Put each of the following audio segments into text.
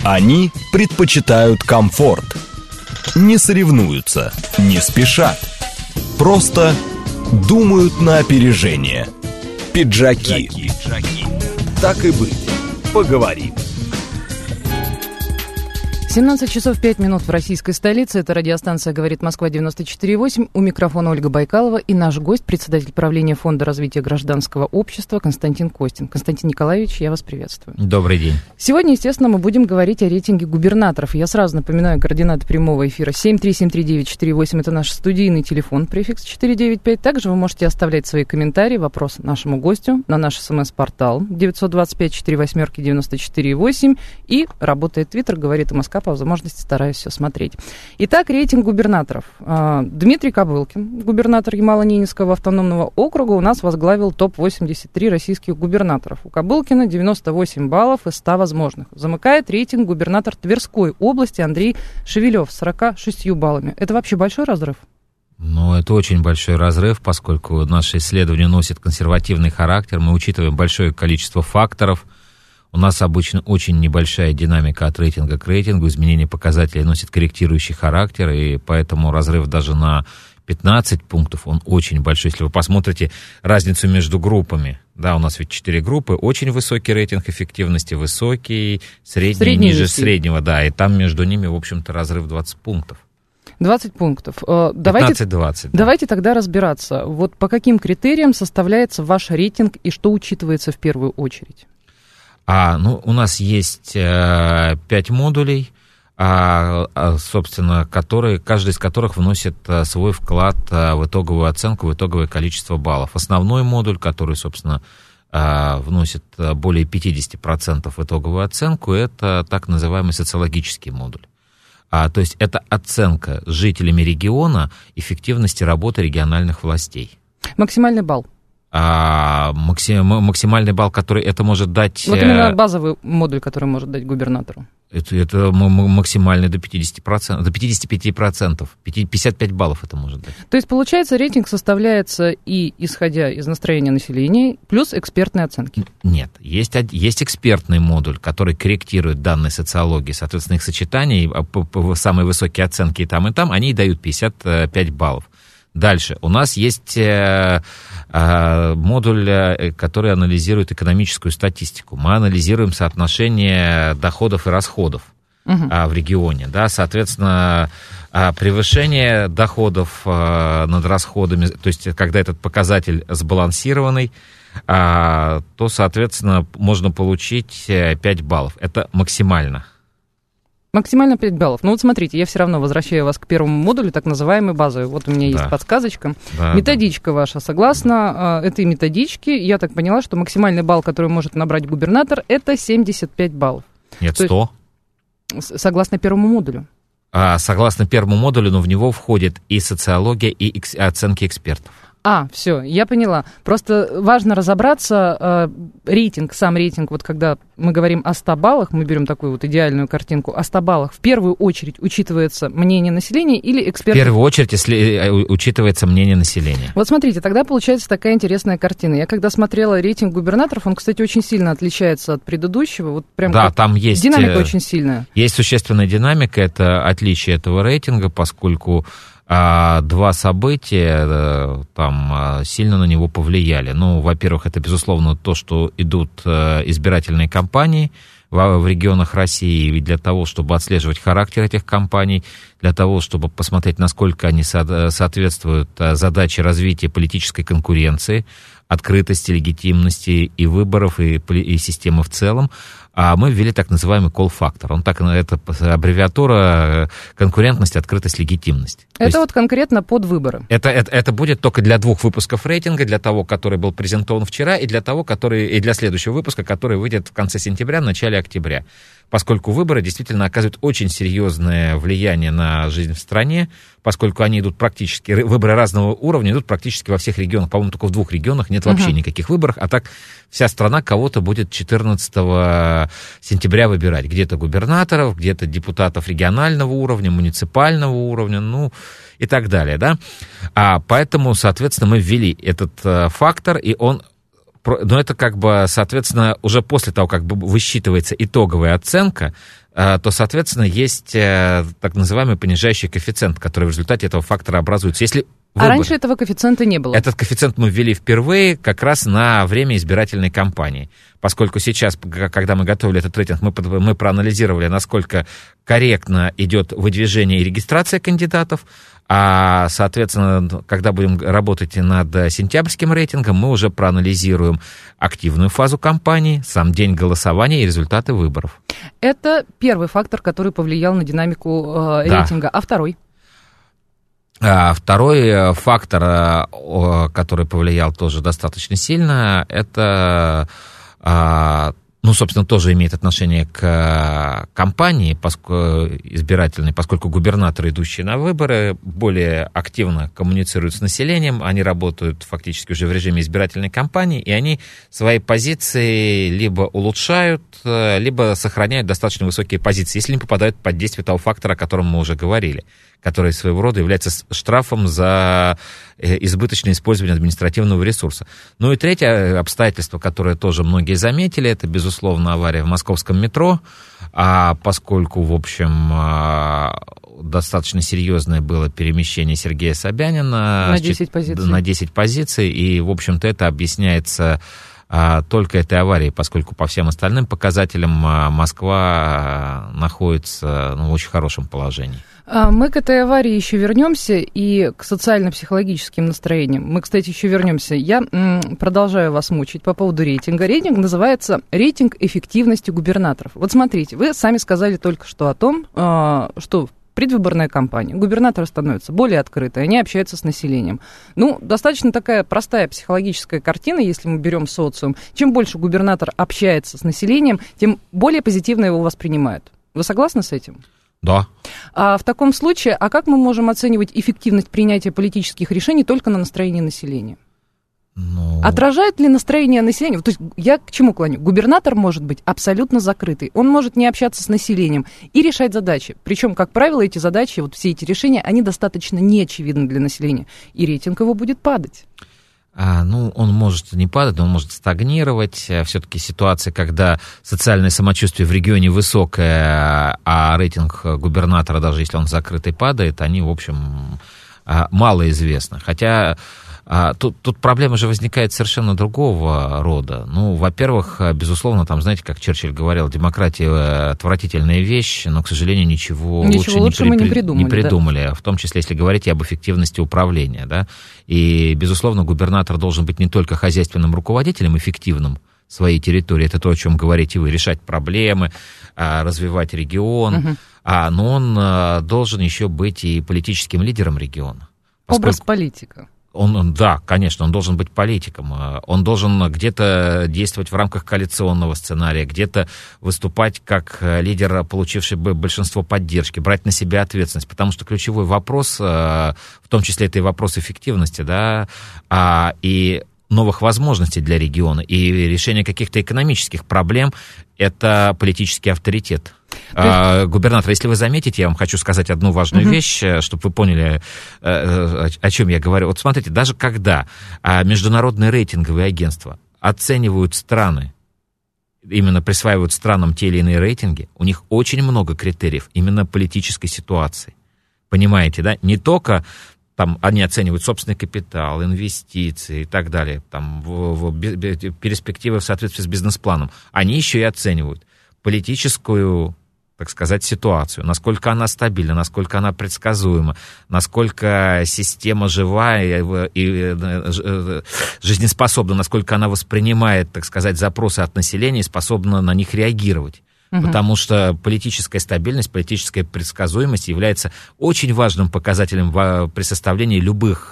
Они предпочитают комфорт. Не соревнуются, не спешат. Просто думают на опережение. Пиджаки. Так и быть, поговорим. 17 часов 5 минут в российской столице. Это радиостанция «Говорит Москва» 94,8. У микрофона Ольга Байкалова и наш гость, председатель правления Фонда развития гражданского общества Константин Костин. Константин Николаевич, я вас приветствую. Добрый день. Сегодня, естественно, мы будем говорить о рейтинге губернаторов. Я сразу напоминаю координаты прямого эфира. 7373948 – это наш студийный телефон, префикс 495. Также вы можете оставлять свои комментарии, вопросы нашему гостю на наш СМС-портал 925-48-94-8. И работает Твиттер, говорит МСК. По возможности стараюсь все смотреть. Итак, рейтинг губернаторов. Дмитрий Кобылкин, губернатор Ямало-Ненецкого автономного округа, у нас возглавил топ-83 российских губернаторов. У Кобылкина 98 баллов из 100 возможных. Замыкает рейтинг губернатор Тверской области Андрей Шевелев с 46 баллами. Это вообще большой разрыв? Ну, это очень большой разрыв, поскольку наше исследование носит консервативный характер. Мы учитываем большое количество факторов. У нас обычно очень небольшая динамика от рейтинга к рейтингу, изменение показателей носит корректирующий характер, и поэтому разрыв даже на 15 пунктов, он очень большой. Если вы посмотрите разницу между группами, да, у нас ведь 4 группы, очень высокий рейтинг эффективности, высокий, средний ниже среднего, да, и там между ними, в общем-то, разрыв 20 пунктов. 20 пунктов. 15-20. Давайте тогда разбираться. Вот по каким критериям составляется ваш рейтинг и что учитывается в первую очередь? У нас есть 5 модулей, собственно, каждый из которых вносит свой вклад в итоговую оценку, в итоговое количество баллов. Основной модуль, который, собственно, вносит более 50% в итоговую оценку, это так называемый социологический модуль. То есть это оценка жителями региона эффективности работы региональных властей. Максимальный балл. Максимальный балл, который это может дать... Вот именно базовый модуль, который может дать губернатору. Это максимальный до 50%, до 55%, 55 баллов это может дать. То есть, получается, рейтинг составляется и исходя из настроения населения, плюс экспертные оценки? Нет, есть экспертный модуль, который корректирует данные социологии, соответственно, их сочетание, самые высокие оценки и там, они дают 55 баллов. Дальше. У нас есть модуль, который анализирует экономическую статистику. Мы анализируем соотношение доходов и расходов в регионе. Да? Соответственно, превышение доходов над расходами, то есть когда этот показатель сбалансированный, то, соответственно, можно получить 5 баллов. Это максимально. Максимально 5 баллов. Ну вот смотрите, я все равно возвращаю вас к первому модулю, так называемый базовый. Вот у меня есть подсказочка. Методичка ваша. Согласно этой методичке, я так поняла, что максимальный балл, который может набрать губернатор, это 75 баллов. Нет, 100. Согласно первому модулю. Согласно первому модулю, но в него входит и социология, и оценки экспертов. Все, я поняла. Просто важно разобраться, сам рейтинг, вот когда мы говорим о 100 баллах, мы берем такую вот идеальную картинку, о 100 баллах, в первую очередь учитывается мнение населения или экспертов? В первую очередь учитывается мнение населения. Вот смотрите, тогда получается такая интересная картина. Я когда смотрела рейтинг губернаторов, он, кстати, очень сильно отличается от предыдущего. Вот прям там есть динамика очень сильная. Есть существенная динамика, это отличие этого рейтинга, поскольку 2 события там сильно на него повлияли. Во-первых, это, безусловно, то, что идут избирательные кампании в регионах России, и для того, чтобы отслеживать характер этих кампаний, для того, чтобы посмотреть, насколько они соответствуют задаче развития политической конкуренции, открытости, легитимности и выборов, и системы в целом, мы ввели так называемый call-фактор. Это аббревиатура конкурентность, открытость, легитимность. Это вот конкретно под выборы. Это будет только для 2 выпусков рейтинга, для того, который был презентован вчера, и для следующего выпуска, который выйдет в конце сентября, начале октября. Поскольку выборы действительно оказывают очень серьезное влияние на жизнь в стране, поскольку они идут практически, выборы разного уровня идут практически во всех регионах. По-моему, только в 2 регионах нет вообще никаких выборов, а так вся страна кого-то будет 14 сентября выбирать. Где-то губернаторов, где-то депутатов регионального уровня, муниципального уровня, и так далее, да. Поэтому, соответственно, мы ввели этот фактор, и он Но это как бы, соответственно, уже после того, как высчитывается итоговая оценка, то, соответственно, есть так называемый понижающий коэффициент, который в результате этого фактора образуется. Если выбор... раньше этого коэффициента не было? Этот коэффициент мы ввели впервые как раз на время избирательной кампании. Поскольку сейчас, когда мы готовили этот рейтинг, мы проанализировали, насколько корректно идет выдвижение и регистрация кандидатов, а, соответственно, когда будем работать над сентябрьским рейтингом, мы уже проанализируем активную фазу кампании, сам день голосования и результаты выборов. Это первый фактор, который повлиял на динамику рейтинга. А второй? Второй фактор, который повлиял тоже достаточно сильно, это... собственно, тоже имеет отношение к кампании избирательной, поскольку губернаторы, идущие на выборы, более активно коммуницируют с населением, они работают фактически уже в режиме избирательной кампании, и они свои позиции либо улучшают, либо сохраняют достаточно высокие позиции, если не попадают под действие того фактора, о котором мы уже говорили, который своего рода является штрафом за избыточное использование административного ресурса. Ну и третье обстоятельство, которое тоже многие заметили, это, безусловно, авария в московском метро, поскольку, в общем, достаточно серьезное было перемещение Сергея Собянина на 10 позиций, и, в общем-то, это объясняется только этой аварией, поскольку по всем остальным показателям Москва находится в очень хорошем положении. Мы к этой аварии еще вернемся и к социально-психологическим настроениям. Мы, кстати, еще вернемся. Я продолжаю вас мучить по поводу рейтинга. Рейтинг называется «Рейтинг эффективности губернаторов». Вот смотрите, вы сами сказали только что о том, что предвыборная кампания, губернаторы становятся более открыты, они общаются с населением. Ну, достаточно такая простая психологическая картина, если мы берем социум. Чем больше губернатор общается с населением, тем более позитивно его воспринимают. Вы согласны с этим? Да. В таком случае, как мы можем оценивать эффективность принятия политических решений только на настроении населения? Отражает ли настроение населения? То есть я к чему клоню? Губернатор может быть абсолютно закрытый. Он может не общаться с населением и решать задачи. Причем, как правило, эти задачи, вот все эти решения, они достаточно неочевидны для населения. И рейтинг его будет падать. Он может не падать, но он может стагнировать. Все-таки ситуация, когда социальное самочувствие в регионе высокое, а рейтинг губернатора, даже если он закрытый, падает, они, в общем, малоизвестны. Хотя тут проблема же возникает совершенно другого рода. Во-первых, безусловно, там, знаете, как Черчилль говорил, демократия отвратительная вещь, но, к сожалению, ничего лучше мы не придумали. Да? В том числе, если говорить об эффективности управления. Да? И, безусловно, губернатор должен быть не только хозяйственным руководителем, эффективным своей территории, это то, о чем говорите вы, решать проблемы, развивать регион, но он должен еще быть и политическим лидером региона. Образ политика. Да, конечно, он должен быть политиком. Он должен где-то действовать в рамках коалиционного сценария, где-то выступать как лидер, получивший большинство поддержки, брать на себя ответственность. Потому что ключевой вопрос, в том числе это и вопрос эффективности, да, и новых возможностей для региона, и решение каких-то экономических проблем – это политический авторитет. Губернатор, если вы заметите, я вам хочу сказать одну важную вещь, чтобы вы поняли, о чем я говорю. Вот смотрите, даже когда международные рейтинговые агентства оценивают страны, именно присваивают странам те или иные рейтинги, у них очень много критериев именно политической ситуации. Понимаете, да? Не только там они оценивают собственный капитал, инвестиции и так далее, там, перспективы в соответствии с бизнес-планом. Они еще и оценивают политическую, так сказать, ситуацию, насколько она стабильна, насколько она предсказуема, насколько система жива и жизнеспособна, насколько она воспринимает, так сказать, запросы от населения и способна на них реагировать. Потому что политическая стабильность, политическая предсказуемость является очень важным показателем при составлении любых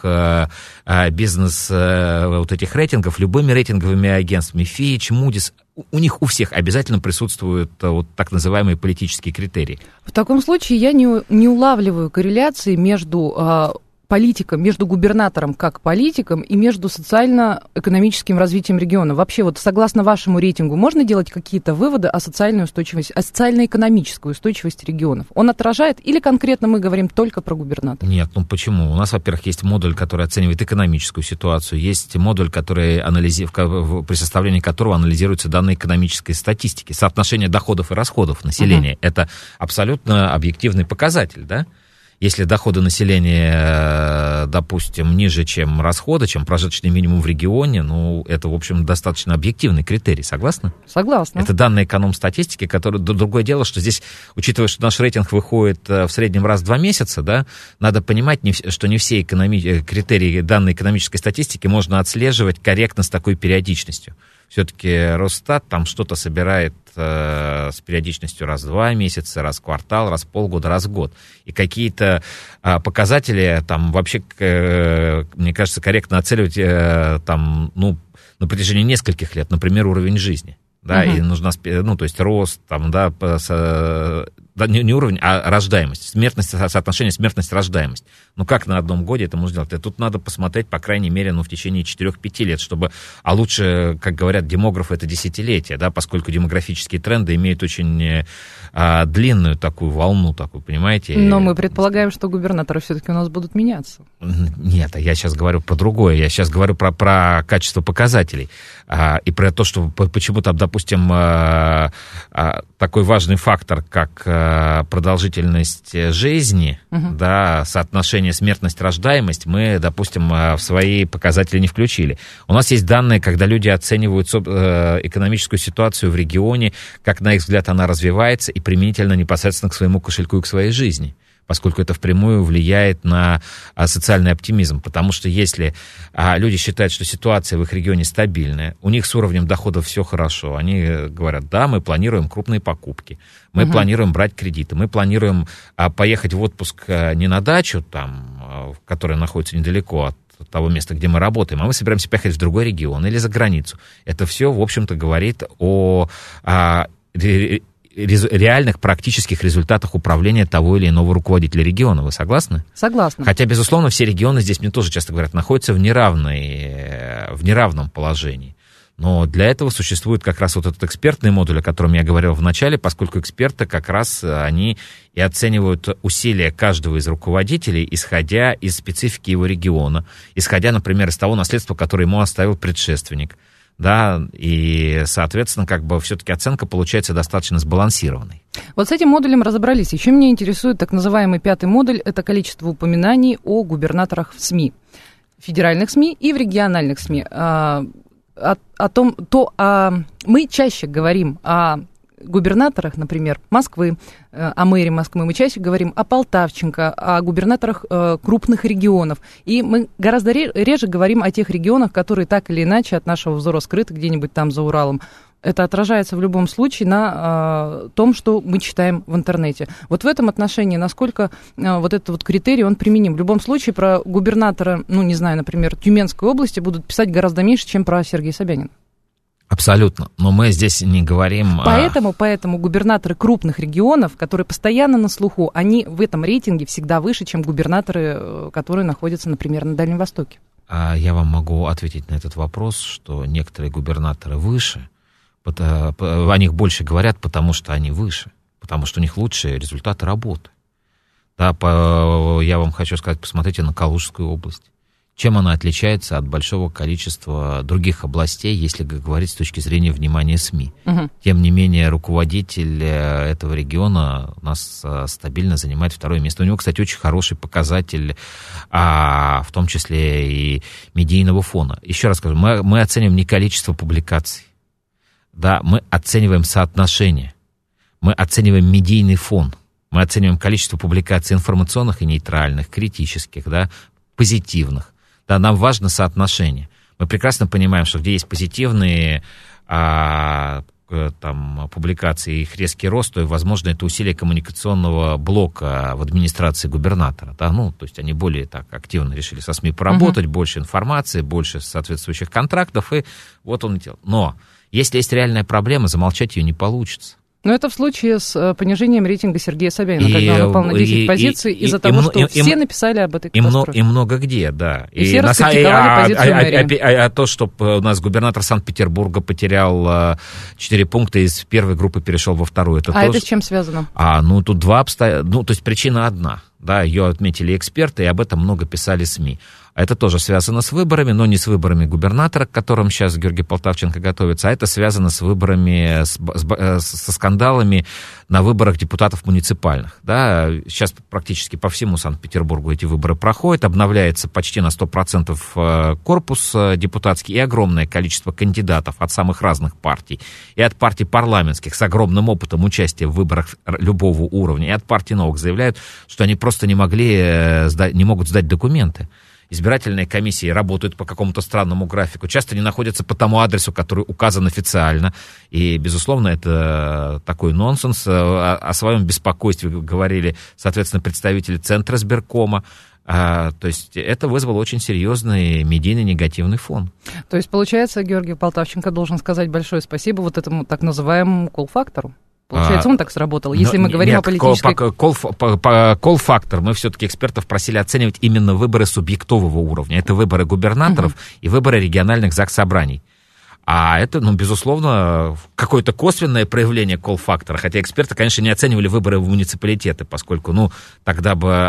бизнес вот этих рейтингов, любыми рейтинговыми агентствами, Fitch, Moody's. У них у всех обязательно присутствуют вот так называемые политические критерии. В таком случае я не улавливаю корреляции между политиком, между губернатором как политиком и между социально-экономическим развитием региона? Вообще, вот согласно вашему рейтингу, можно делать какие-то выводы о социальной устойчивости, о социально-экономической устойчивости регионов? Он отражает или конкретно мы говорим только про губернатора? Нет, ну почему? У нас, во-первых, есть модуль, который оценивает экономическую ситуацию, есть модуль, который при составлении которого анализируются данные экономической статистики, соотношение доходов и расходов населения. Это абсолютно объективный показатель, да? Если доходы населения, допустим, ниже, чем расходы, чем прожиточный минимум в регионе, ну, это, в общем, достаточно объективный критерий. Согласны? Согласна. Это данные эконом-статистики, которые... Другое дело, что здесь, учитывая, что наш рейтинг выходит в среднем раз в 2 месяца, да, надо понимать, что не все критерии данной экономической статистики можно отслеживать корректно с такой периодичностью. Все-таки Росстат там что-то собирает с периодичностью раз в 2 месяца, раз в квартал, раз в полгода, раз в год. И какие-то показатели там вообще, мне кажется, корректно оценивать там, ну, на протяжении нескольких лет, например, уровень жизни. Да, и нужна, ну, то есть рост, там, да, не уровень, а рождаемость, смертность, соотношение смертность-рождаемость. Ну, как на одном годе это можно сделать? Тут надо посмотреть, по крайней мере, ну, в течение 4-5 лет, чтобы, а лучше, как говорят демографы, это десятилетие, да, поскольку демографические тренды имеют очень длинную такую волну, такую, понимаете? Но мы предполагаем, что губернаторы все-таки у нас будут меняться. Нет, я сейчас говорю про другое, я сейчас говорю про качество показателей, и про то, что почему там, допустим, такой важный фактор, как продолжительность жизни, да, соотношение смертность-рождаемость мы, допустим, в свои показатели не включили. У нас есть данные, когда люди оценивают экономическую ситуацию в регионе, как, на их взгляд, она развивается, и применительно непосредственно к своему кошельку и к своей жизни, поскольку это впрямую влияет на социальный оптимизм. Потому что если люди считают, что ситуация в их регионе стабильная, у них с уровнем доходов все хорошо, они говорят, да, мы планируем крупные покупки, мы планируем брать кредиты, мы планируем поехать в отпуск не на дачу, там, которая находится недалеко от того места, где мы работаем, а мы собираемся поехать в другой регион или за границу. Это все, в общем-то, говорит о реальных практических результатах управления того или иного руководителя региона. Вы согласны? Согласна. Хотя, безусловно, все регионы, здесь мне тоже часто говорят, находятся в неравном положении. Но для этого существует как раз вот этот экспертный модуль, о котором я говорил в начале, поскольку эксперты как раз они и оценивают усилия каждого из руководителей, исходя из специфики его региона, исходя, например, из того наследства, которое ему оставил предшественник. Да, и, соответственно, как бы все-таки оценка получается достаточно сбалансированной. Вот с этим модулем разобрались. Еще меня интересует так называемый 5-й модуль. Это количество упоминаний о губернаторах в СМИ. В федеральных СМИ и в региональных СМИ. Мы чаще говорим о губернаторах, например, Москвы, о мэре Москвы, мы чаще говорим о Полтавченко, о губернаторах крупных регионов. И мы гораздо реже говорим о тех регионах, которые так или иначе от нашего взора скрыты где-нибудь там за Уралом. Это отражается в любом случае на том, что мы читаем в интернете. Вот в этом отношении, насколько вот этот вот критерий, он применим. В любом случае про губернатора, ну, не знаю, например, Тюменской области будут писать гораздо меньше, чем про Сергея Собянина. Абсолютно, но мы здесь не говорим... Поэтому губернаторы крупных регионов, которые постоянно на слуху, они в этом рейтинге всегда выше, чем губернаторы, которые находятся, например, на Дальнем Востоке. Я вам могу ответить на этот вопрос, что некоторые губернаторы выше, о них больше говорят, потому что они выше, потому что у них лучшие результаты работы. Да, я вам хочу сказать, посмотрите на Калужскую область. Чем она отличается от большого количества других областей, если говорить с точки зрения внимания СМИ. Тем не менее, руководитель этого региона у нас стабильно занимает 2-е место. У него, кстати, очень хороший показатель, в том числе и медийного фона. Еще раз скажу, мы оцениваем не количество публикаций, да, мы оцениваем соотношение, мы оцениваем медийный фон, мы оцениваем количество публикаций информационных и нейтральных, критических, да, позитивных. Да, нам важно соотношение. Мы прекрасно понимаем, что где есть позитивные публикации и их резкий рост, то, возможно, это усилие коммуникационного блока в администрации губернатора. Да? Ну, то есть они более так активно решили со СМИ поработать, больше информации, больше соответствующих контрактов, и вот он и делал. Но если есть реальная проблема, замолчать ее не получится. Но это в случае с понижением рейтинга Сергея Собянина, когда он упал на 10 позиций из-за того, что все написали об этой катастрофе. И много где, да. И все раскритиковали позицию мэрии. А то, что у нас губернатор Санкт-Петербурга потерял 4 пункта, из первой группы перешел во вторую. Это с чем связано? Тут два обстоятельства. То есть причина одна. Да, ее отметили эксперты, и об этом много писали СМИ. Это тоже связано с выборами, но не с выборами губернатора, к которым сейчас Георгий Полтавченко готовится, а это связано с выборами, со скандалами на выборах депутатов муниципальных. Да, сейчас практически по всему Санкт-Петербургу эти выборы проходят, обновляется почти на 100% корпус депутатский и огромное количество кандидатов от самых разных партий. И от партий парламентских с огромным опытом участия в выборах любого уровня, и от партий новых заявляют, что они просто не могут сдать документы. Избирательные комиссии работают по какому-то странному графику, часто не находятся по тому адресу, который указан официально. И, безусловно, это такой нонсенс. О своем беспокойстве говорили, соответственно, представители Центра сберкома. То есть это вызвало очень серьезный медийный негативный фон. То есть, получается, Георгий Полтавченко должен сказать большое спасибо вот этому так называемому колл-фактору. Получается, он так сработал, если мы говорим о политической... Колл-фактор. Мы все-таки экспертов просили оценивать именно выборы субъектового уровня. Это выборы губернаторов и выборы региональных заксобраний. А это, безусловно, какое-то косвенное проявление колл-фактора. Хотя эксперты, конечно, не оценивали выборы в муниципалитеты, поскольку, тогда бы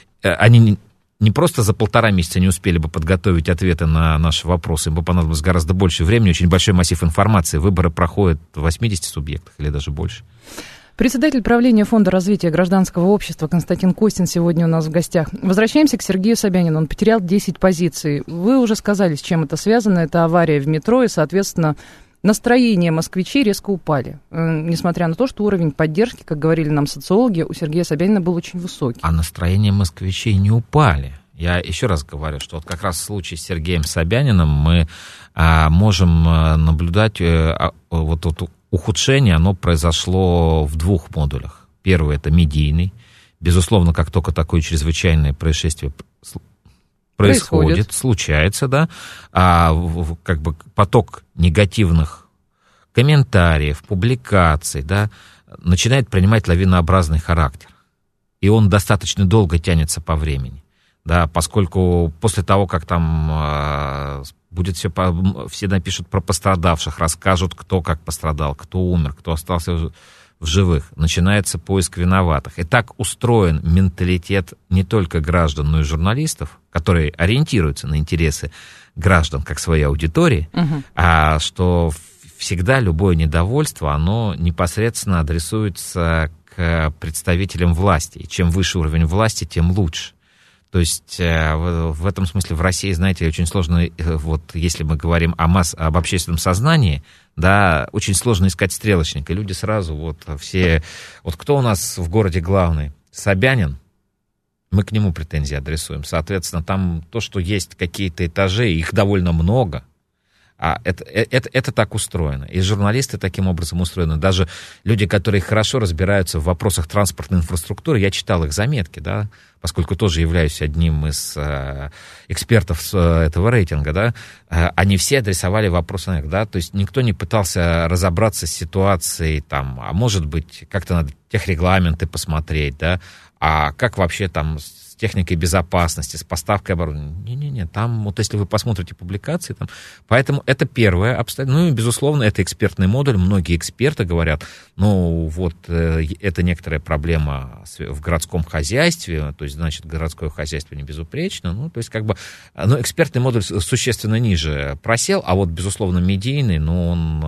они не просто за 1,5 месяца не успели бы подготовить ответы на наши вопросы, им бы понадобилось гораздо больше времени, очень большой массив информации. Выборы проходят в 80 субъектах или даже больше. Председатель правления Фонда развития гражданского общества Константин Костин сегодня у нас в гостях. Возвращаемся к Сергею Собянину. Он потерял 10 позиций. Вы уже сказали, с чем это связано. Это авария в метро, и, соответственно, настроения москвичей резко упали. Несмотря на то, что уровень поддержки, как говорили нам социологи, у Сергея Собянина был очень высокий. А настроения москвичей не упали. Я еще раз говорю, что вот как раз в случае с Сергеем Собяниным мы можем наблюдать вот ухудшение, оно произошло в 2 модулях. Первый — это медийный. Безусловно, как только такое чрезвычайное происшествие происходит, случается, да, как бы поток негативных комментариев, публикаций, да, начинает принимать лавинообразный характер. И он достаточно долго тянется по времени, да, поскольку после того, как там будет все напишут про пострадавших, расскажут, кто как пострадал, кто умер, кто остался в живых, начинается поиск виноватых. И так устроен менталитет не только граждан, но и журналистов, которые ориентируются на интересы граждан как своей аудитории, что всегда любое недовольство, оно непосредственно адресуется к представителям власти. И чем выше уровень власти, тем лучше. То есть в этом смысле в России, знаете, очень сложно, вот если мы говорим об общественном сознании, да, очень сложно искать стрелочника. Люди сразу все... Вот кто у нас в городе главный? Собянин. Мы к нему претензии адресуем. Соответственно, там то, что есть какие-то этажи, их довольно много. Это так устроено. И журналисты таким образом устроены. Даже люди, которые хорошо разбираются в вопросах транспортной инфраструктуры, я читал их заметки, да, поскольку тоже являюсь одним из экспертов этого рейтинга, да, они все адресовали вопросы, да, то есть никто не пытался разобраться с ситуацией, там, а может быть, как-то надо техрегламенты посмотреть, да, а как вообще там с техникой безопасности, с поставкой оборудования. Не-не-не, там, вот если вы посмотрите публикации, там, поэтому это первое обстоятельство. Ну и, безусловно, это экспертный модуль. Многие эксперты говорят, это некоторая проблема в городском хозяйстве, то есть, значит, городское хозяйство не безупречно, то есть, экспертный модуль существенно ниже просел, а вот, безусловно, медийный, он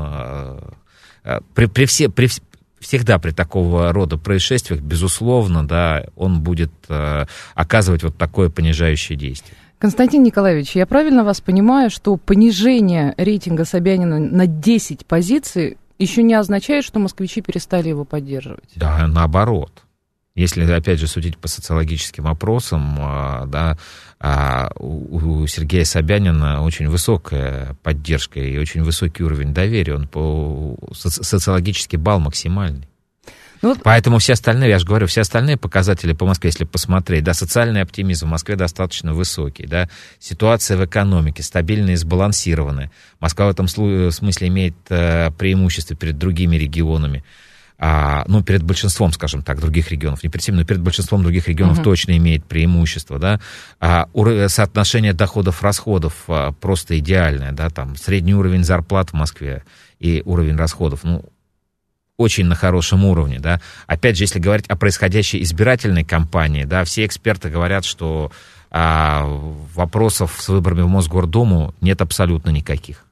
всегда при такого рода происшествиях, безусловно, да, он будет оказывать вот такое понижающее действие. Константин Николаевич, я правильно вас понимаю, что понижение рейтинга Собянина на 10 позиций еще не означает, что москвичи перестали его поддерживать? Да, наоборот. Если, опять же, судить по социологическим опросам, да, у Сергея Собянина очень высокая поддержка и очень высокий уровень доверия. Он социологический балл максимальный. Поэтому все остальные, я же говорю, все остальные показатели по Москве, если посмотреть, да, социальный оптимизм в Москве достаточно высокий, да, ситуация в экономике стабильная и сбалансированная. Москва в этом смысле имеет преимущество перед другими регионами. перед большинством, скажем так, других регионов, не перед всеми, но перед большинством других регионов точно имеет преимущество, да, соотношение доходов-расходов просто идеальное, да, там, средний уровень зарплат в Москве и уровень расходов, очень на хорошем уровне, да. Опять же, если говорить о происходящей избирательной кампании, да, все эксперты говорят, что вопросов с выборами в Мосгордуму нет абсолютно никаких.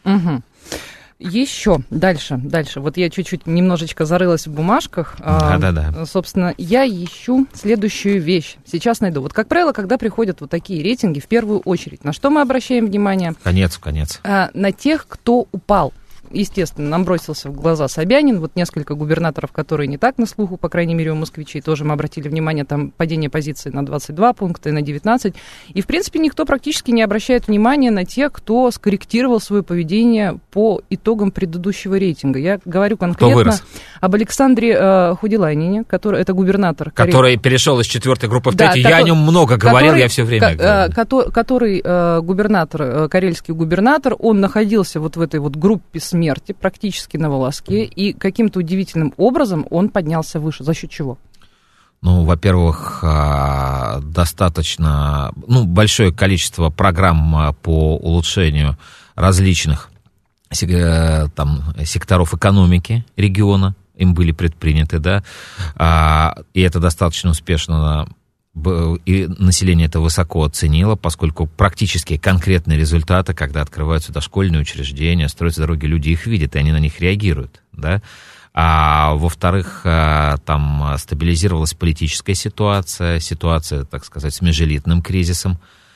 Еще дальше. Вот я чуть-чуть немножечко зарылась в бумажках. Да. Собственно, я ищу следующую вещь. Сейчас найду. Вот, как правило, когда приходят вот такие рейтинги, в первую очередь, на что мы обращаем внимание? Конец. На тех, кто упал. Естественно, нам бросился в глаза Собянин, вот несколько губернаторов, которые не так на слуху, по крайней мере, у москвичей, тоже мы обратили внимание, там падение позиций на 22 пункта и на 19. И, в принципе, никто практически не обращает внимания на тех, кто скорректировал свое поведение по итогам предыдущего рейтинга. Я говорю конкретно об Александре Худилайнине, который это губернатор. Который перешел из 4-й группы в 3-ю. Я о нем много говорил, я все время говорю. Который губернатор, карельский губернатор, он находился вот в этой вот группе смерти, практически на волоске, и каким-то удивительным образом он поднялся выше. За счет чего? Во-первых, достаточно, большое количество программ по улучшению различных секторов экономики региона им были предприняты, да, и это достаточно успешно. И население это высоко оценило, поскольку практически конкретные результаты, когда открываются дошкольные учреждения, строятся дороги, люди их видят, и они на них реагируют, да. А во-вторых, там стабилизировалась политическая ситуация, так сказать, с межэлитным кризисом,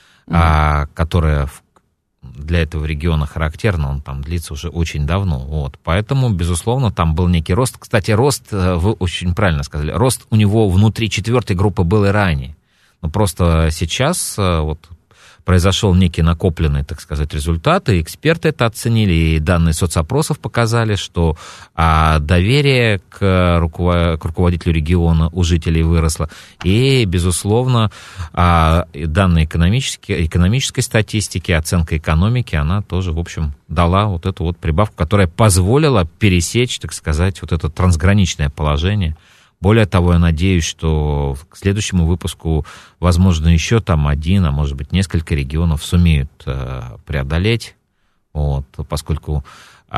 которая для этого региона характерна, он там длится уже очень давно. Вот. Поэтому, безусловно, там был некий рост. Кстати, рост, вы очень правильно сказали, рост у него внутри 4-й группы был и ранее. Но просто сейчас произошел некий накопленный, так сказать, результат, и эксперты это оценили, и данные соцопросов показали, что доверие к руководителю региона у жителей выросло, и, безусловно, данные экономической статистики, оценка экономики, она тоже, в общем, дала вот эту вот прибавку, которая позволила пересечь, так сказать, вот это трансграничное положение. Более того, я надеюсь, что к следующему выпуску, возможно, еще там один, а может быть, несколько регионов сумеют преодолеть, поскольку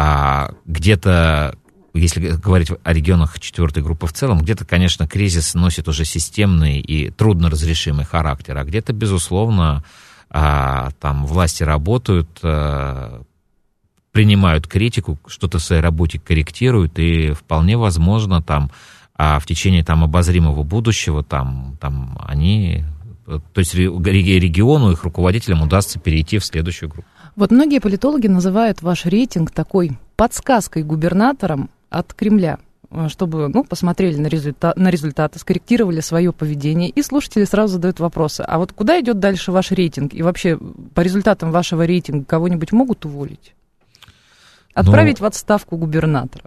где-то, если говорить о регионах 4-й группы в целом, где-то, конечно, кризис носит уже системный и трудноразрешимый характер, а где-то, безусловно, там власти работают, принимают критику, что-то в своей работе корректируют, и вполне возможно, там, в течение обозримого будущего они, то есть региону, их руководителям удастся перейти в следующую группу. Вот многие политологи называют ваш рейтинг такой подсказкой губернаторам от Кремля, чтобы посмотрели на результаты, скорректировали свое поведение, и слушатели сразу задают вопросы. А вот куда идет дальше ваш рейтинг? И вообще по результатам вашего рейтинга кого-нибудь могут уволить? Отправить в отставку губернатора?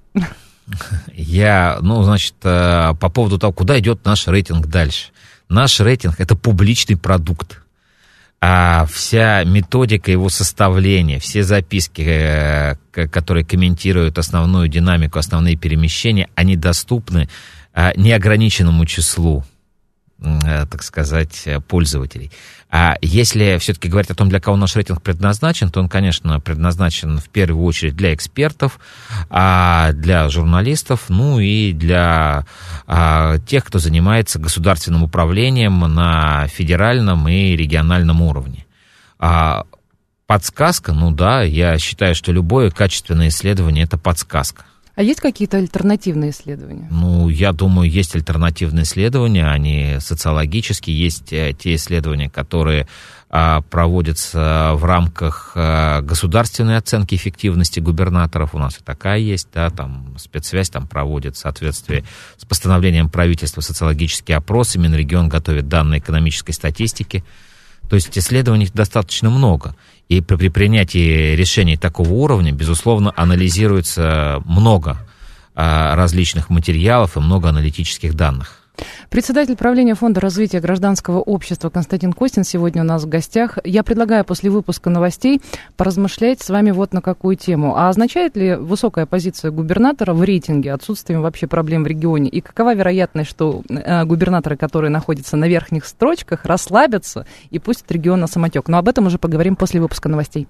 По поводу того, куда идет наш рейтинг дальше. Наш рейтинг – это публичный продукт. А вся методика его составления, все записки, которые комментируют основную динамику, основные перемещения, они доступны неограниченному числу, так сказать, пользователей. А если все-таки говорить о том, для кого наш рейтинг предназначен, то он, конечно, предназначен в первую очередь для экспертов, для журналистов, и для тех, кто занимается государственным управлением на федеральном и региональном уровне. Подсказка, я считаю, что любое качественное исследование – это подсказка. А есть какие-то альтернативные исследования? Я думаю, есть альтернативные исследования, они социологические, есть те исследования, которые проводятся в рамках государственной оценки эффективности губернаторов, у нас и такая есть, там спецсвязь проводит в соответствии с постановлением правительства социологические опросы, Минрегион готовит данные экономической статистики, то есть исследований достаточно много. И при принятии решений такого уровня, безусловно, анализируется много различных материалов и много аналитических данных. Председатель правления Фонда развития гражданского общества Константин Костин сегодня у нас в гостях. Я предлагаю после выпуска новостей поразмышлять с вами вот на какую тему. А означает ли высокая позиция губернатора в рейтинге отсутствием вообще проблем в регионе? И какова вероятность, что губернаторы, которые находятся на верхних строчках, расслабятся и пустят регион на самотек? Но об этом уже поговорим после выпуска новостей.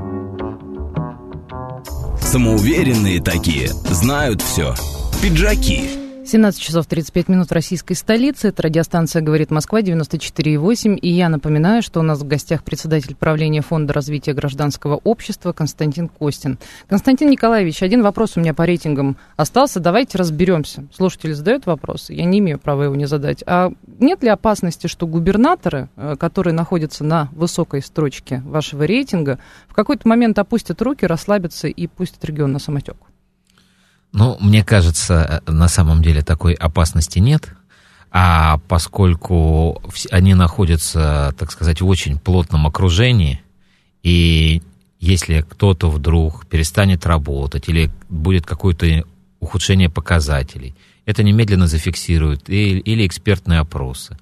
Самоуверенные такие, знают все. Пиджаки. 17 часов 35 минут в российской столице. Это радиостанция «Говорит Москва», 94,8. И я напоминаю, что у нас в гостях председатель правления Фонда развития гражданского общества Константин Костин. Константин Николаевич, один вопрос у меня по рейтингам остался. Давайте разберемся. Слушатели задают вопросы, я не имею права его не задать. А нет ли опасности, что губернаторы, которые находятся на высокой строчке вашего рейтинга, в какой-то момент опустят руки, расслабятся и пустят регион на самотек? Ну, мне кажется, на самом деле такой опасности нет, а поскольку они находятся, так сказать, в очень плотном окружении, и если кто-то вдруг перестанет работать или будет какое-то ухудшение показателей, это немедленно зафиксируют или экспертные опросы,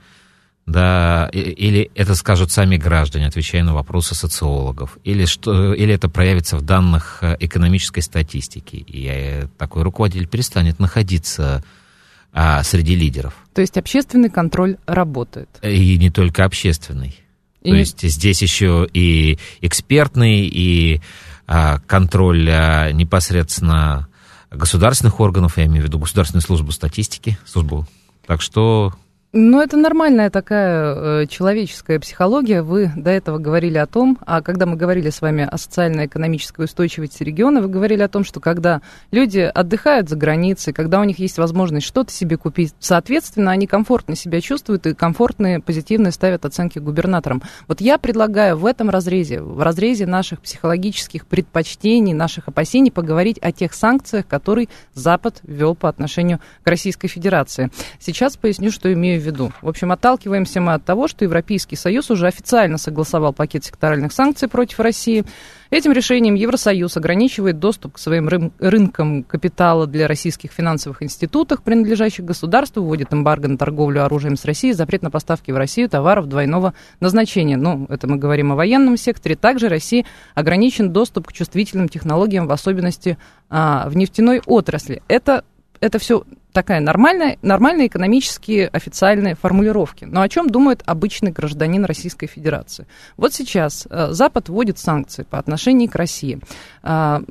да, или это скажут сами граждане, отвечая на вопросы социологов, или это проявится в данных экономической статистики, и такой руководитель перестанет находиться среди лидеров. То есть общественный контроль работает? И не только общественный. То есть здесь еще и экспертный, и контроль непосредственно государственных органов, я имею в виду Государственную службу статистики, так что... Ну, это нормальная такая человеческая психология. Вы до этого говорили о том, а когда мы говорили с вами о социально-экономической устойчивости региона, вы говорили о том, что когда люди отдыхают за границей, когда у них есть возможность что-то себе купить, соответственно, они комфортно себя чувствуют и комфортные, позитивные ставят оценки губернаторам. Вот я предлагаю в этом разрезе, в разрезе наших психологических предпочтений, наших опасений, поговорить о тех санкциях, которые Запад ввел по отношению к Российской Федерации. Сейчас поясню, что имею в виду. В общем, отталкиваемся мы от того, что Европейский Союз уже официально согласовал пакет секторальных санкций против России. Этим решением Евросоюз ограничивает доступ к своим рынкам капитала для российских финансовых институтов, принадлежащих государству, вводит эмбарго на торговлю оружием с Россией, запрет на поставки в Россию товаров двойного назначения. Ну, это мы говорим о военном секторе. Также России ограничен доступ к чувствительным технологиям, в особенности в нефтяной отрасли. Это все такая нормальная экономические официальные формулировки. Но о чем думает обычный гражданин Российской Федерации? Вот сейчас Запад вводит санкции по отношению к России. Нам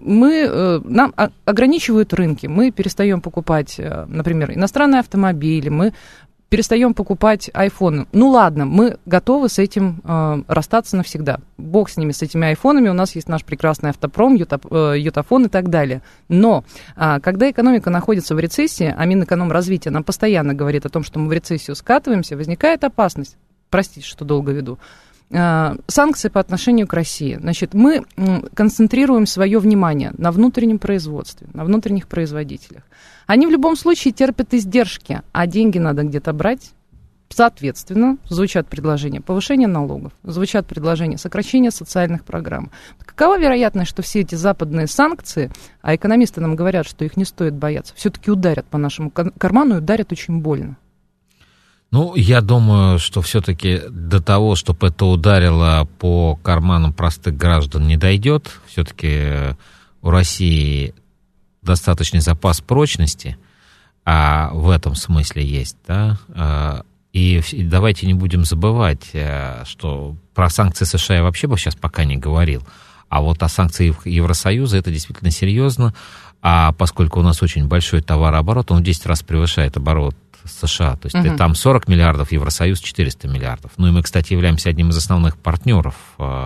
ограничивают рынки. Мы перестаем покупать, например, иностранные автомобили, мы перестаем покупать айфоны. Ну ладно, мы готовы с этим расстаться навсегда. Бог с ними, с этими айфонами. У нас есть наш прекрасный автопром, Ютафон и так далее. Но когда экономика находится в рецессии, а Минэкономразвития нам постоянно говорит о том, что мы в рецессию скатываемся, возникает опасность, простите, что долго веду, санкции по отношению к России. Значит, мы концентрируем свое внимание на внутреннем производстве, на внутренних производителях. Они в любом случае терпят издержки, а деньги надо где-то брать. Соответственно, звучат предложения повышения налогов, звучат предложения сокращения социальных программ. Какова вероятность, что все эти западные санкции, а экономисты нам говорят, что их не стоит бояться, все-таки ударят по нашему карману и ударят очень больно? Ну, я думаю, что все-таки до того, чтобы это ударило по карманам простых граждан, не дойдет. Все-таки у России достаточный запас прочности, а в этом смысле есть, да. И давайте не будем забывать, что про санкции США я вообще бы сейчас пока не говорил, а вот о санкциях Евросоюза это действительно серьезно, а поскольку у нас очень большой товарооборот, он в 10 раз превышает оборот США, то есть там 40 миллиардов, Евросоюз 400 миллиардов. Ну и мы, кстати, являемся одним из основных партнеров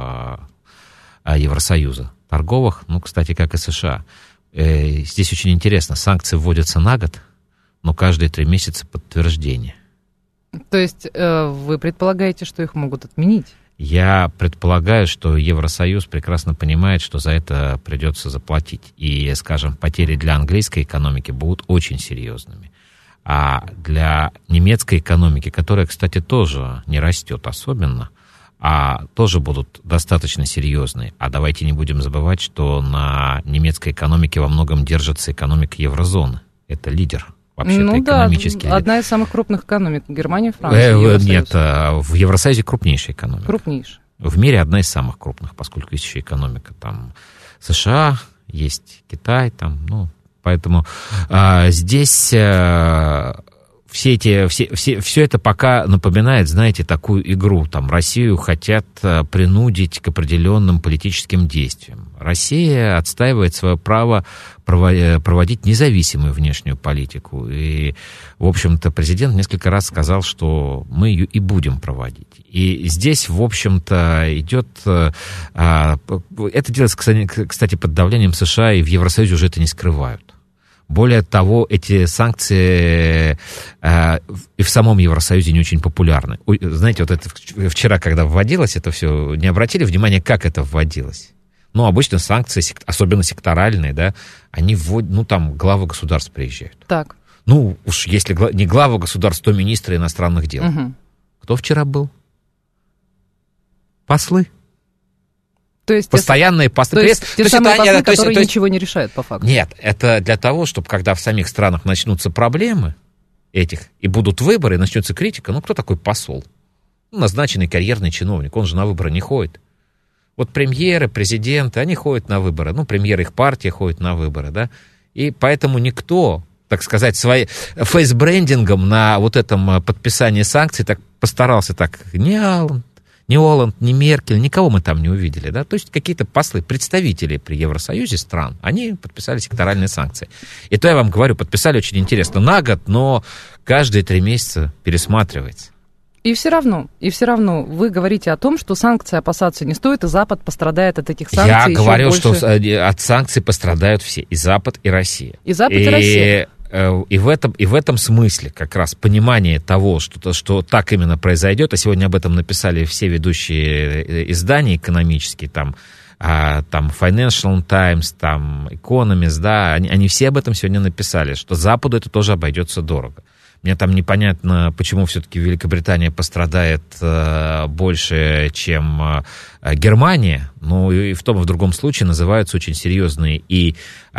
Евросоюза, торговых, ну, кстати, как и США. Здесь очень интересно, санкции вводятся на год, но каждые 3 месяца подтверждение. То есть вы предполагаете, что их могут отменить? Я предполагаю, что Евросоюз прекрасно понимает, что за это придется заплатить. И, скажем, потери для английской экономики будут очень серьезными. А для немецкой экономики, которая, кстати, тоже не растет особенно, тоже будут достаточно серьезные. А давайте не будем забывать, что на немецкой экономике во многом держится экономика еврозоны. Это лидер вообще-то, экономически. Да, одна из самых крупных экономик. Германия, Франция, Евросоюз. Нет, в Евросоюзе крупнейшая экономика. Крупнейшая. В мире одна из самых крупных, поскольку есть еще экономика. Там США, есть Китай, там, поэтому здесь все это пока напоминает, знаете, такую игру. Там Россию хотят принудить к определенным политическим действиям. Россия отстаивает свое право проводить независимую внешнюю политику. И, в общем-то, президент несколько раз сказал, что мы ее и будем проводить. И здесь, в общем-то, идет... Это делается, кстати, под давлением США, и в Евросоюзе уже это не скрывают. Более того, эти санкции и в самом Евросоюзе не очень популярны. Знаете, вот это вчера, когда вводилось это все, не обратили внимания, как это вводилось? Обычно санкции, особенно секторальные, да, они вводят, там главы государств приезжают. Так. Уж если не главы государств, то министры иностранных дел. Угу. Кто вчера был? Послы. То есть постоянные послы. То есть те самые послы, которые ничего не решают по факту. Нет, это для того, чтобы когда в самих странах начнутся проблемы этих, и будут выборы, и начнется критика, кто такой посол? Назначенный карьерный чиновник, он же на выборы не ходит. Вот премьеры, президенты, они ходят на выборы. Премьеры их партии ходят на выборы, да. И поэтому никто, так сказать, своим фейсбрендингом на вот этом подписании санкций так постарался так ни Оланд, ни Меркель, никого мы там не увидели, да, то есть какие-то послы, представители при Евросоюзе стран, они подписали секторальные санкции. И то я вам говорю, подписали очень интересно на год, но каждые 3 месяца пересматривается. И все равно вы говорите о том, что санкций опасаться не стоит, и Запад пострадает от этих санкций. Я говорю, больше... что от санкций пострадают все, и Запад, и Россия. И Запад, и Россия. И в этом смысле как раз понимание того, что так именно произойдет, а сегодня об этом написали все ведущие издания экономические, там Financial Times, там Economist, да, они все об этом сегодня написали, что Западу это тоже обойдется дорого. Мне там непонятно, почему все-таки Великобритания пострадает больше, чем Германия, но и в том и в другом случае называются очень серьезные и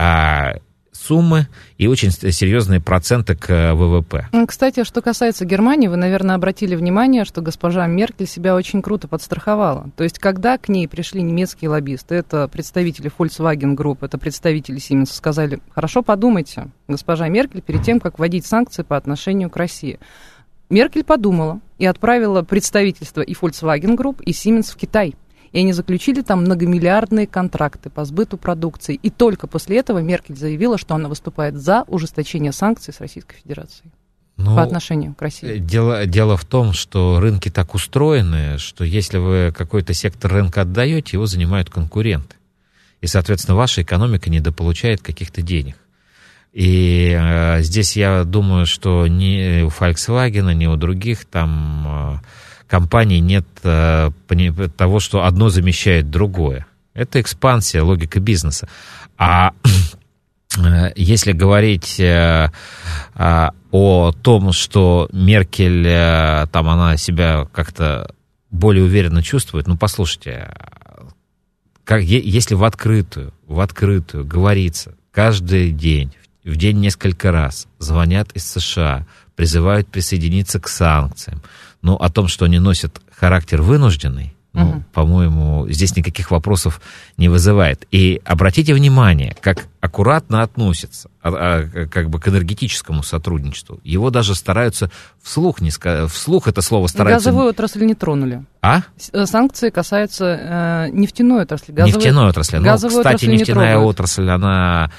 суммы и очень серьезные проценты к ВВП. Кстати, что касается Германии, вы, наверное, обратили внимание, что госпожа Меркель себя очень круто подстраховала. То есть, когда к ней пришли немецкие лоббисты, это представители Volkswagen Group, это представители Siemens, сказали: хорошо, подумайте, госпожа Меркель, перед тем, как вводить санкции по отношению к России. Меркель подумала и отправила представительство и Volkswagen Group, и Siemens в Китай. И они заключили там многомиллиардные контракты по сбыту продукции. И только после этого Меркель заявила, что она выступает за ужесточение санкций с Российской Федерацией по отношению к России. Дело в том, что рынки так устроены, что если вы какой-то сектор рынка отдаете, его занимают конкуренты. И, соответственно, ваша экономика недополучает каких-то денег. И здесь я думаю, что ни у Volkswagen, ни у других там... компаний нет того, что одно замещает другое. Это экспансия, логика бизнеса. А если говорить о том, что Меркель, там она себя как-то более уверенно чувствует, послушайте, если в открытую говорится каждый день, в день несколько раз звонят из США, призывают присоединиться к санкциям, о том, что они носят характер вынужденный, по-моему, здесь никаких вопросов не вызывает. И обратите внимание, как аккуратно относятся как бы к энергетическому сотрудничеству. Его даже стараются вслух не сказать. Вслух это слово стараются... Газовую отрасль не тронули. А? Санкции касаются нефтяной отрасли. Нефтяной отрасли. Кстати, нефтяная отрасль, она...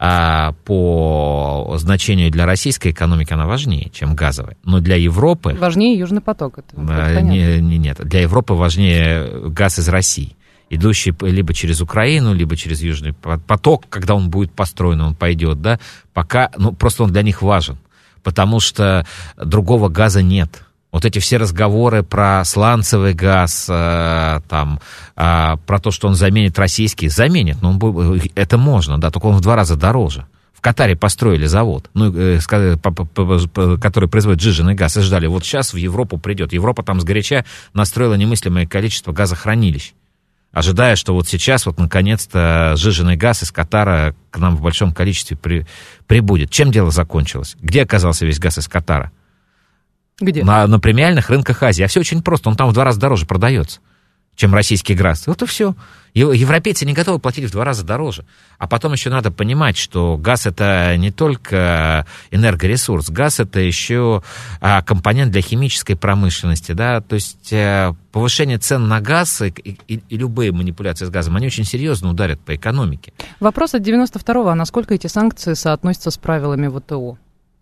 по значению для российской экономики она важнее, чем газовая. Но для Европы... Важнее Южный поток. Это нет, для Европы важнее газ из России, идущий либо через Украину, либо через Южный поток, когда он будет построен, он пойдет, да, пока, просто он для них важен, потому что другого газа нет. Вот эти все разговоры про сланцевый газ, про то, что он заменит российский, заменит, но это можно, да, только он в 2 раза дороже. В Катаре построили завод, который производит сжиженный газ, и ждали, вот сейчас в Европу придет. Европа там сгоряча настроила немыслимое количество газохранилищ. ожидая, что вот сейчас вот наконец-то сжиженный газ из Катара к нам в большом количестве прибудет. Чем дело закончилось? Где оказался весь газ из Катара? Где? На премиальных рынках Азии. А все очень просто, он там в 2 раза дороже продается, чем российский газ. Вот и все. Европейцы не готовы платить в 2 раза дороже. А потом еще надо понимать, что газ — это не только энергоресурс, газ — это еще компонент для химической промышленности. Да? То есть повышение цен на газ и любые манипуляции с газом, они очень серьезно ударят по экономике. Вопрос от 92-го. А насколько эти санкции соотносятся с правилами ВТО?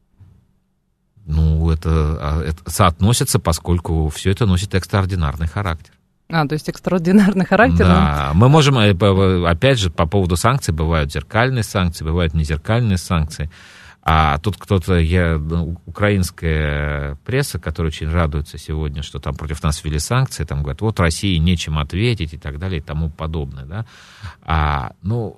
Ну, это соотносится, поскольку все это носит экстраординарный характер. То есть экстраординарный характер? Да, мы можем, опять же, по поводу санкций, бывают зеркальные санкции, бывают незеркальные санкции. А тут украинская пресса, которая очень радуется сегодня, что там против нас ввели санкции, там говорят, вот России нечем ответить и так далее и тому подобное, да.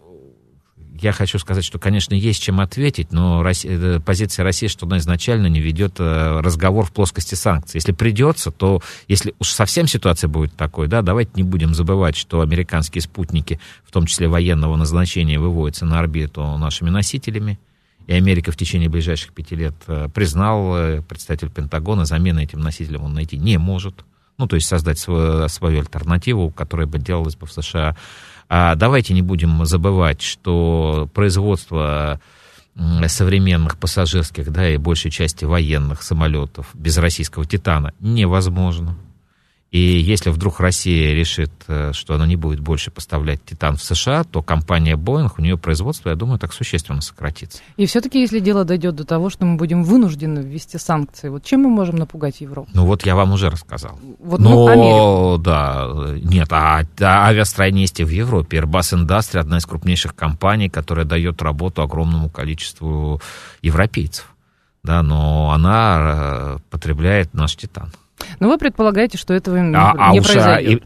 Я хочу сказать, что, конечно, есть чем ответить, но позиция России, что она изначально не ведет разговор в плоскости санкций. Если придется, то, если уж совсем ситуация будет такой, да, давайте не будем забывать, что американские спутники, в том числе военного назначения, выводятся на орбиту нашими носителями, и Америка в течение ближайших 5 лет признал, представитель Пентагона, замены этим носителям он найти не может. Ну, то есть создать свою альтернативу, которая бы делалась бы в США. Давайте не будем забывать, что производство современных пассажирских, да, и большей части военных самолетов без российского «Титана» невозможно. И если вдруг Россия решит, что она не будет больше поставлять «Титан» в США, то компания Boeing, у нее производство, я думаю, так существенно сократится. И все-таки, если дело дойдет до того, что мы будем вынуждены ввести санкции, вот чем мы можем напугать Европу? Ну вот я вам уже рассказал. Америку. Да, нет, авиастроение есть и в Европе. Airbus Industrie — одна из крупнейших компаний, которая дает работу огромному количеству европейцев. Да, но она потребляет наш «Титан». Но вы предполагаете, что этого не произойдет.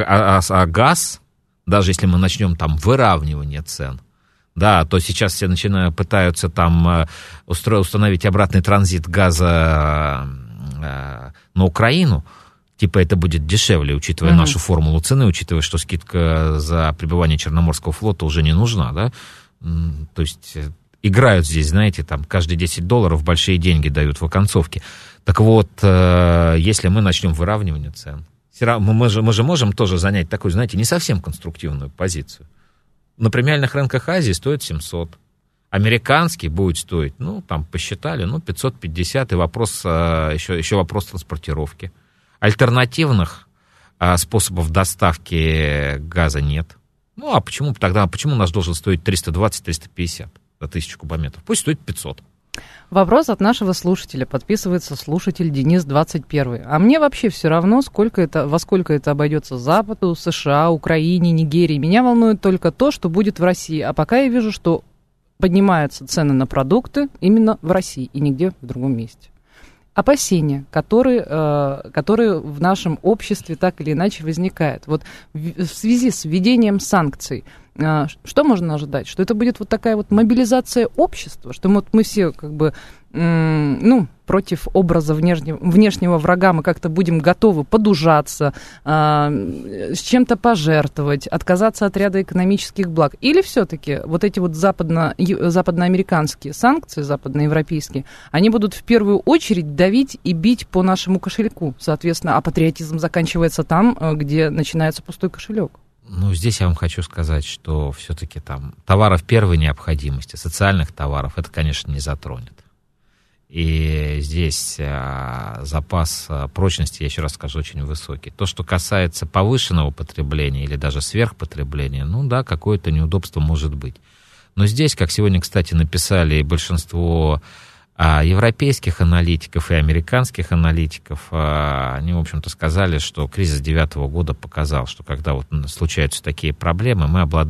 А газ, даже если мы начнем там выравнивание цен, да, то сейчас все пытаются там установить обратный транзит газа на Украину, типа это будет дешевле, учитывая нашу формулу цены, учитывая, что скидка за пребывание Черноморского флота уже не нужна, да, то есть играют здесь, знаете, там каждые $10 большие деньги дают в оконцовке. Так вот, если мы начнем выравнивание цен, мы же можем тоже занять такую, знаете, не совсем конструктивную позицию. На премиальных рынках Азии стоит 700. Американский будет стоить, там посчитали, 550. И еще вопрос транспортировки. Альтернативных способов доставки газа нет. А почему у нас должен стоить 320-350 за 1000 кубометров? Пусть стоит 500. Вопрос от нашего слушателя. Подписывается слушатель Денис 21. А мне вообще все равно, во сколько это обойдется Западу, США, Украине, Нигерии. Меня волнует только то, что будет в России. А пока я вижу, что поднимаются цены на продукты именно в России и нигде в другом месте. Опасения, которые в нашем обществе так или иначе возникают. Вот в связи с введением санкций, что можно ожидать? Что это будет вот такая вот мобилизация общества, что мы все как бы, против образа внешнего врага мы как-то будем готовы подужаться, с чем-то пожертвовать, отказаться от ряда экономических благ? Или все-таки вот эти вот западноамериканские санкции, западноевропейские, они будут в первую очередь давить и бить по нашему кошельку, соответственно, а патриотизм заканчивается там, где начинается пустой кошелек? Здесь я вам хочу сказать, что все-таки там товаров первой необходимости, социальных товаров, это, конечно, не затронет. И здесь запас прочности, я еще раз скажу, очень высокий. То, что касается повышенного потребления или даже сверхпотребления, какое-то неудобство может быть. Но здесь, как сегодня, кстати, написали большинство европейских аналитиков и американских аналитиков, они, в общем-то, сказали, что кризис 2009 года показал, что когда вот случаются такие проблемы,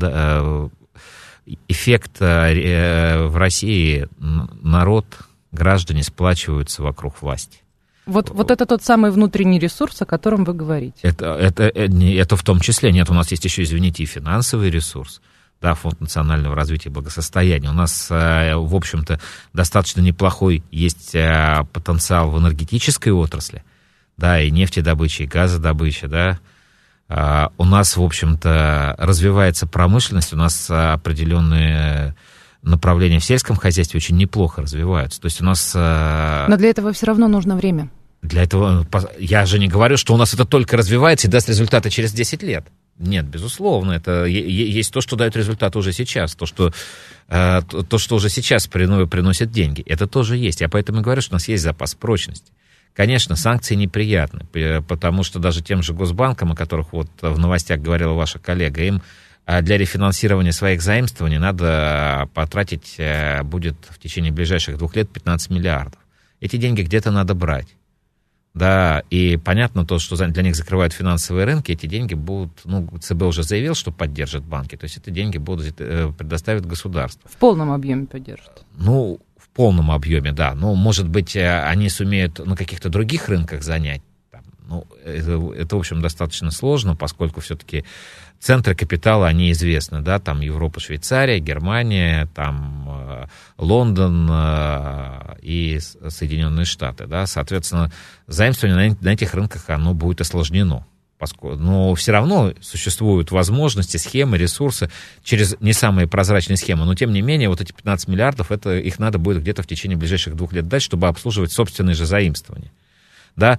эффект в России, граждане сплачиваются вокруг власти. Вот это тот самый внутренний ресурс, о котором вы говорите. Это в том числе. Нет, у нас есть еще, извините, и финансовый ресурс. Да, Фонд национального развития и благосостояния. У нас, в общем-то, достаточно неплохой есть потенциал в энергетической отрасли, да, и нефтедобыче, и газодобыче, да. У нас, в общем-то, развивается промышленность, у нас определенные направления в сельском хозяйстве очень неплохо развиваются. То есть у нас... Но для этого все равно нужно время. Для этого... Я же не говорю, что у нас это только развивается и даст результаты через 10 лет. Нет, безусловно, это есть то, что дает результаты уже сейчас, то, что уже сейчас приносит деньги. Это тоже есть. Я поэтому и говорю, что у нас есть запас прочности. Конечно, санкции неприятны, потому что даже тем же Госбанкам, о которых вот в новостях говорила ваша коллега, им для рефинансирования своих заимствований надо потратить будет в течение ближайших 2 лет 15 миллиардов. Эти деньги где-то надо брать. Да, и понятно то, что для них закрывают финансовые рынки, эти деньги будут, ЦБ уже заявил, что поддержит банки, то есть эти деньги будут предоставить государство. В полном объеме поддержат? В полном объеме, да. Может быть, они сумеют на каких-то других рынках занять. Это, в общем, достаточно сложно, поскольку все-таки центры капитала, они известны, да, там Европа, Швейцария, Германия, там Лондон и Соединенные Штаты, да, соответственно, заимствование на этих рынках, оно будет осложнено. Но все равно существуют возможности, схемы, ресурсы через не самые прозрачные схемы. Но, тем не менее, вот эти 15 миллиардов, их надо будет где-то в течение ближайших 2 лет дать, чтобы обслуживать собственные же заимствования. Да?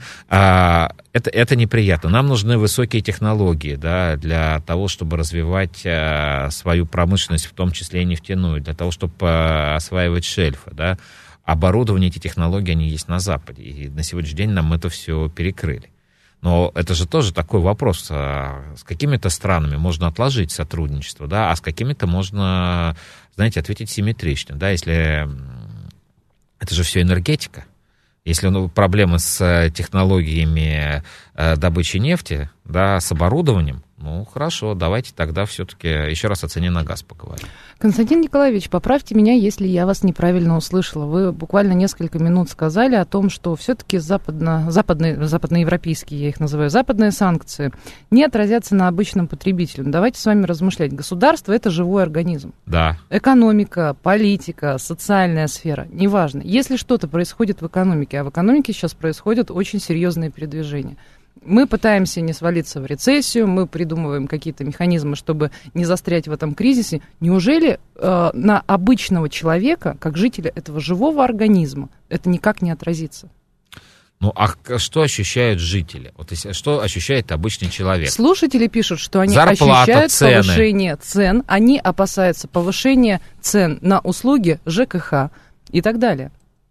Это неприятно. Нам нужны высокие технологии, да, для того, чтобы развивать свою промышленность, в том числе и нефтяную, для того, чтобы осваивать шельфы. Да? Оборудование, эти технологии, они есть на Западе. И на сегодняшний день нам это все перекрыли. Но это же тоже такой вопрос. С какими-то странами можно отложить сотрудничество, да, а с какими-то можно, знаете, ответить симметрично. Да, если это же все энергетика. Если проблемы с технологиями добычи нефти, да, с оборудованием, хорошо, давайте тогда все-таки еще раз о цене на газ поговорим. Константин Николаевич, поправьте меня, если я вас неправильно услышала. Вы буквально несколько минут сказали о том, что все-таки западноевропейские, я их называю, западные санкции не отразятся на обычном потребителе. Давайте с вами размышлять. Государство – это живой организм. Да. Экономика, политика, социальная сфера, неважно. Если что-то происходит в экономике, а в экономике сейчас происходят очень серьезные передвижения, мы пытаемся не свалиться в рецессию, мы придумываем какие-то механизмы, чтобы не застрять в этом кризисе. Неужели на обычного человека, как жителя этого живого организма, это никак не отразится? А что ощущают жители? Что ощущает обычный человек? Слушатели пишут, что они зарплата, ощущают повышение цен, они опасаются повышения цен на услуги ЖКХ и так далее.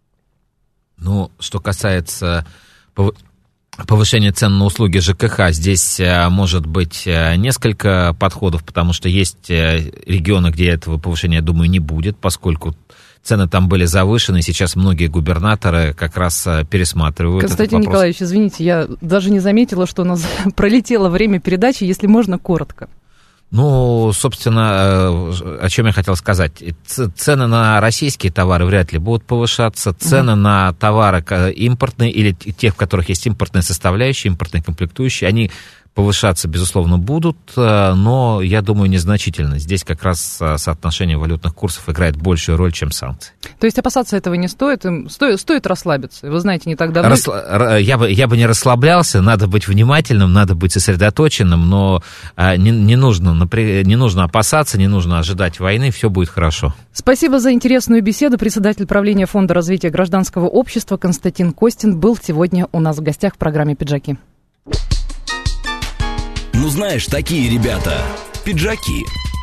Что касается повышение цен на услуги ЖКХ, здесь может быть несколько подходов, потому что есть регионы, где этого повышения, я думаю, не будет, поскольку цены там были завышены, и сейчас многие губернаторы как раз пересматривают этот вопрос. Константин Николаевич, извините, я даже не заметила, что у нас пролетело время передачи, если можно, коротко. Собственно, о чем я хотел сказать. Цены на российские товары вряд ли будут повышаться. Цены на товары импортные или те, в которых есть импортные составляющие, импортные комплектующие, они повышаться, безусловно, будут, но, я думаю, незначительно. Здесь как раз соотношение валютных курсов играет большую роль, чем санкции. То есть опасаться этого не стоит, стоит расслабиться. Вы знаете, не так давно... Я бы не расслаблялся, надо быть внимательным, надо быть сосредоточенным, но не нужно опасаться, не нужно ожидать войны, все будет хорошо. Спасибо за интересную беседу. Председатель правления Фонда развития гражданского общества Константин Костин был сегодня у нас в гостях в программе «Пиджаки». Знаешь, такие ребята, пиджаки.